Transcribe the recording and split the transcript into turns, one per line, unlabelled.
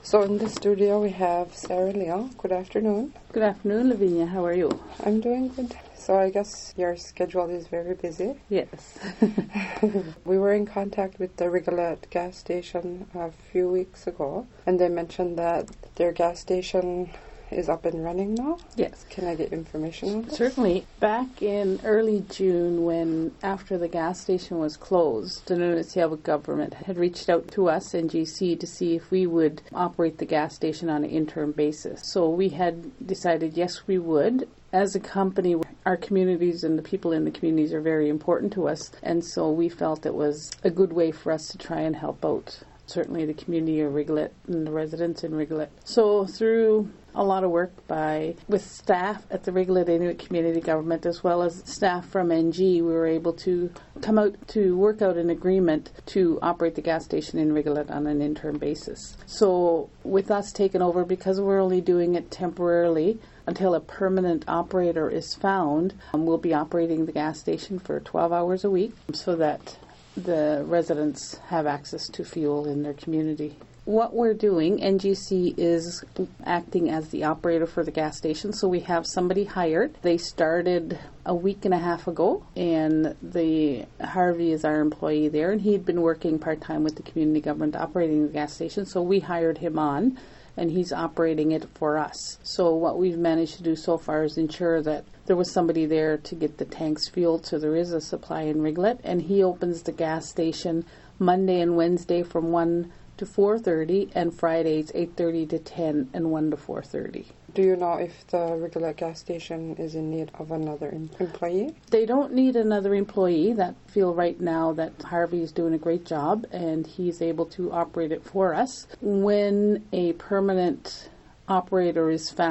So in the studio we have Sarah Leon. Good afternoon.
Good afternoon, Lavinia. How are you?
I'm doing good. So I guess your schedule is very busy.
Yes.
We were in contact with the Rigolette gas station a few weeks ago, and they mentioned that their gas station is up and running now.
Yes.
Can I get information on this?
Certainly. Back in early June, when after the gas station was closed, the Nunavut government had reached out to us, NGC, to see if we would operate the gas station on an interim basis. So we had decided yes, we would. As a company, our communities and the people in the communities are very important to us, and so we felt it was a good way for us to try and help out, certainly the community of Rigolette and the residents in Rigolette. So through a lot of work with staff at the Rigolette Inuit Community Government as well as staff from NG, we were able to come out to work out an agreement to operate the gas station in Rigolette on an interim basis. So with us taking over, because we're only doing it temporarily until a permanent operator is found, we'll be operating the gas station for 12 hours a week so that the residents have access to fuel in their community. What we're doing, NGC is acting as the operator for the gas station, so we have somebody hired. They started a week and a half ago, and Harvey is our employee there, and he'd been working part-time with the community government operating the gas station, so we hired him on, and he's operating it for us. So what we've managed to do so far is ensure that there was somebody there to get the tanks fueled, so there is a supply in Rigolette, and he opens the gas station Monday and Wednesday from 1 to 4:30, and Fridays 8:30 to 10 and 1 to 4:30.
Do you know if the Rigolette gas station is in need of another employee?
They don't need another employee. That feel right now that Harvey is doing a great job and he's able to operate it for us. When a permanent operator is found,